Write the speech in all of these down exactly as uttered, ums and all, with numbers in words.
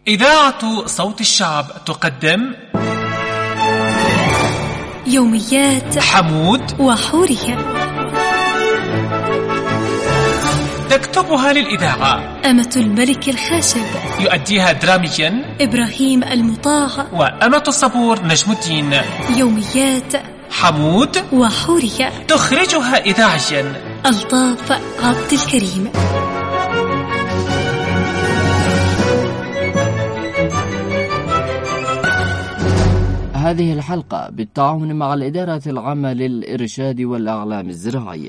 إذاعة صوت الشعب تقدم يوميات حمود وحورية، تكتبها للإذاعة أمة الملك الخاشب، يؤديها دراميا إبراهيم المطاع، وأمة الصبور نجم الدين. يوميات حمود وحورية، تخرجها إذاعيا ألطاف عبد الكريم. هذه الحلقة بالتعاون مع الإدارة العامة للإرشاد والأعلام الزراعية.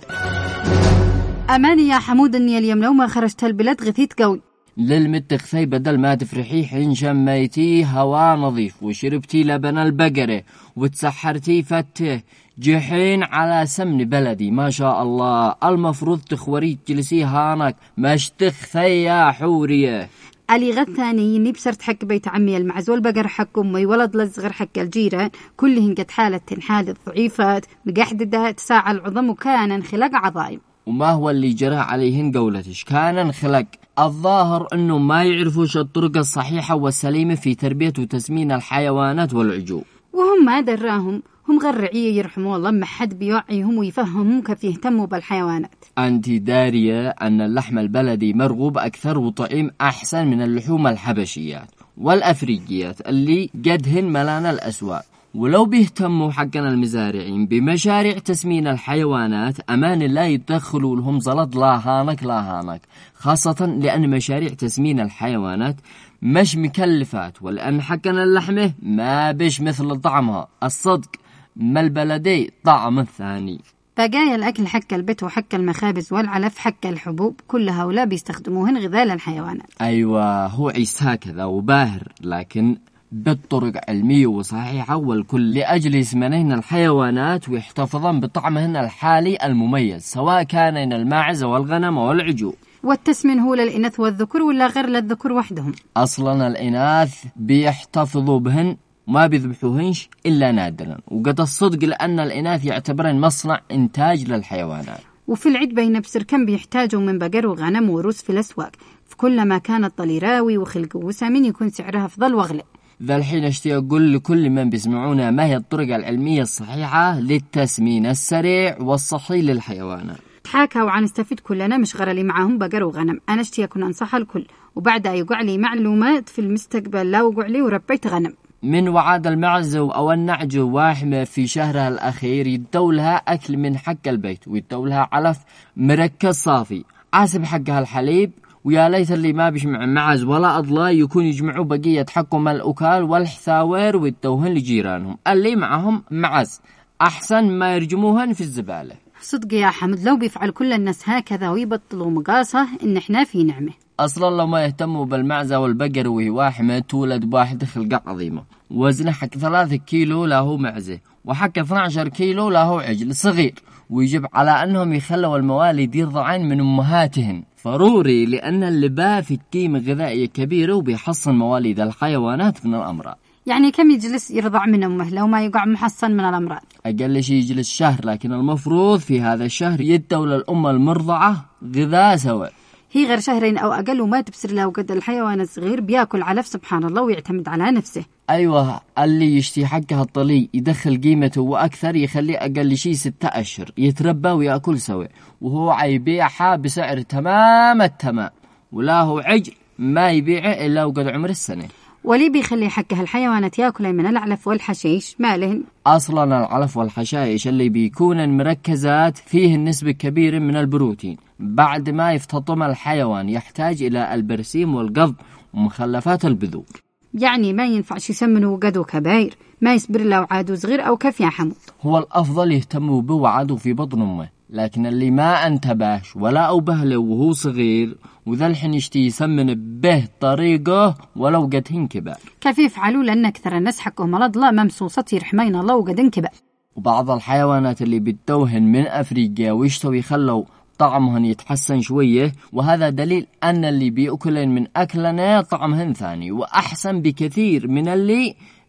أماني يا حمود إني اليوم لو ما خرجت البلد غثيت قوي. للمتخثي بدل ما تفرحي حين شميتي هواء نظيف وشربتي لبن البقرة وتسحرتي فته جحين على سمن بلدي ما شاء الله، المفروض تخوري تجلسي هانك مش تخثي يا حورية. علي غد ثاني إني بسرت حق بيت عمي المعز والبقر حق أمي ولد للصغر حق الجيران كلهن قد حالة حالة ضعيفات مقحددات ساعة العظم وكان انخلق عظائم. وما هو اللي جرى عليهن قولتش كان انخلق؟ الظاهر أنه ما يعرفوش الطرق الصحيحة والسليمة في تربية وتسمين الحيوانات والعجول، وهم ما دراهم، هم غير رعية يرحموا الله، ما حد بيوعيهم ويفهمهم كيف يهتموا بالحيوانات. أنت دارية أن اللحم البلدي مرغوب أكثر وطعيم أحسن من اللحوم الحبشيات والأفريقيات اللي قدهن ملان الأسواق. ولو بيهتموا حقنا المزارعين بمشاريع تسمين الحيوانات أمان الله يدخلوا لهم زلط لا هانك لا هانك، خاصة لأن مشاريع تسمين الحيوانات مش مكلفات، ولأن حقنا اللحمة ما بيش مثل طعمها الصدق ما البلدي طعم الثاني. بقايا الأكل حق البيت وحق المخابز والعلف حق الحبوب كل هؤلاء بيستخدموهن غذاء للحيوانات. أيوة هو عيسى هكذا وباهر، لكن بالطرق علمية وصحيحة والكل لأجل يسمنين الحيوانات ويحتفظن بطعمهن الحالي المميز، سواء كان الماعز والغنم والعجول. والتسمين هو للإناث والذكور ولا غير للذكور وحدهم؟ أصلا الإناث بيحتفظوا بهن ما بيذبحوهنش إلا نادرا، وقد الصدق لأن الإناث يعتبرن مصنع إنتاج للحيوانات. وفي العيد بين بسر كم بيحتاجوا من بقر وغنم وروس في الأسواق، في كل ما كانت طليراوي وخلق وسامين يكون سعرها أفضل وأغلى. ذا الحين اشتي أقول لكل من بيسمعونا ما هي الطرق العلمية الصحيحة للتسمين السريع والصحي للحيوانات. تحاكوا وعن نستفيد كلنا، مش غير اللي معهم بقر وغنم. أنا اشتي أكون أنصح الكل وبعدها يقع لي معلومات في المستقبل، لا وقع لي وربيت غنم. من وعاد المعز أو النعج واحمة في شهرها الأخير يدولها أكل من حق البيت ويدولها علف مركز صافي عاسب حقها الحليب، ويا ليت اللي ما بيجمع معز ولا أضلاء يكون يجمعوا بقية حقهم الأكال والحثاوير ويدوهن لجيرانهم اللي معهم معز، أحسن ما يرجموهن في الزبالة. صدق يا حمد لو بيفعل كل الناس هكذا ويبطلوا مقاصة إن إحنا في نعمة. أصلا لو ما يهتموا بالمعزة والبقر وهي واحمة تولد بواحد خلقة عظيمة، وزنه حق ثلاثة كيلو له معزة وحق اثني عشر كيلو له عجل صغير، ويجب على أنهم يخلوا المواليد يرضعن من أمهاتهن ضروري، لأن اللباء في قيمة غذائية كبيرة وبيحصن مواليد الحيوانات من الأمراض. يعني كم يجلس يرضع من أمه لو ما يقع محصن من الأمراض؟ أقل شيء يجلس شهر، لكن المفروض في هذا الشهر يدوا للأم المرضعة غذاء سواء. هي غير شهرين أو أقل وما تبصر له قد الحيوان الصغير بياكل علف سبحان الله ويعتمد على نفسه. أيوة اللي يشتي حقها الطلي يدخل قيمته وأكثر يخليه أقل شيء ستة أشهر يتربى ويأكل سواء، وهو عيبيعها بسعر تمام التمام، ولا هو عجل ما يبيعه إلا وقد عمر السنة. ولي بيخلي حقها الحيوانات يأكل من العلف والحشيش مالهن؟ أصلا العلف والحشائش اللي بيكون مركزات فيه النسبة كبيرة من البروتين، بعد ما يفتطم الحيوان يحتاج إلى البرسيم والقضب ومخلفات البذور. يعني ما ينفعش يسمنوا قدو كبير، ما يصبر له عادو صغير أو كيف يا حمود؟ هو الأفضل يهتموا به وعادو في بطن أمه، لكن اللي ما انتبهش ولا أوبه له وهو صغير وذا الحين يشتي يسمن به طريقه ولو قد هنكبر. كيف يفعلوا؟ لأن أكثر الناس حقهم الأضلاع ممسوسة يرحمين الله وقد انكبر. وبعض الحيوانات اللي بتوهن من أفريقيا ويشتوا يخلوا طعمهن يتحسن شوية، وهذا دليل أن اللي بيأكلن من أكلنا طعمهن ثاني وأحسن بكثير من اللي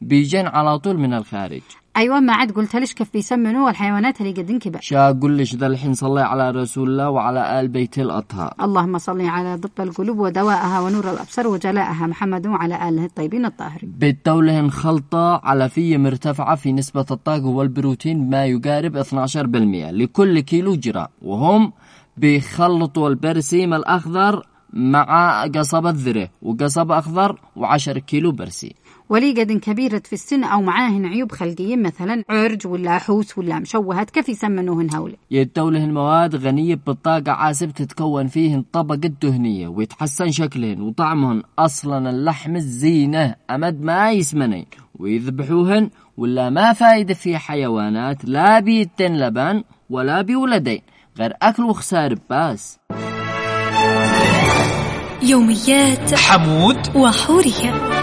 بيجن على طول من الخارج. أيوة ما عاد قلت ليش كيف بيسمنوا الحيوانات اللي قد انكبه. شا أقول ليش ذا الحين صلي على رسول الله وعلى آل بيت الأطهار. اللهم صل على ضب القلوب ودواءها ونور الأبصار وجلاءها محمد وعلى آله الطيبين الطاهرين. بالتولهن خلطة علفية مرتفعة في نسبة الطاقة والبروتين ما يقارب اثنا عشر بالمئة لكل كيلو جرام، وهم بيخلطوا البرسيم الأخضر مع قصب الذرة وقصب أخضر وعشر كيلو برسيم. ولي قد كبيرة في السن أو معاهن عيوب خلقية مثلا عرج ولا حوس ولا مشوهات، كيف يسمنوهن هؤلاء؟ يتولهن مواد غنية بالطاقة عاسب تتكون فيهن طبقة دهنية ويتحسن شكلهن وطعمهن. أصلا اللحم الزينة أمد ما يسمنين ويذبحوهن ولا ما فايدة في حيوانات لا بيتن لبن ولا بيولدين غير أكل وخسار باس. يوميات حمود وحورية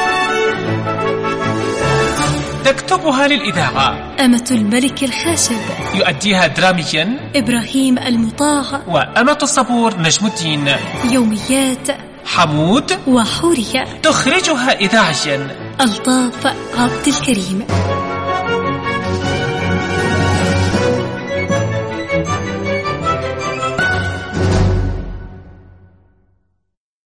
تكتبها للإذاعة أمة الملك الخاشب، يؤديها دراميا إبراهيم المطاع، وأمة الصبور نجم الدين. يوميات حمود وحورية تخرجها إذاعيا ألطاف عبد الكريم.